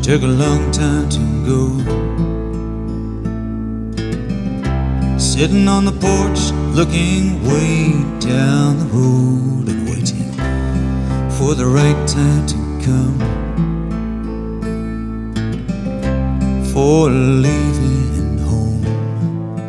took a long time to go. Sitting on the porch, looking way down the road and waiting for the right time to come for leaving.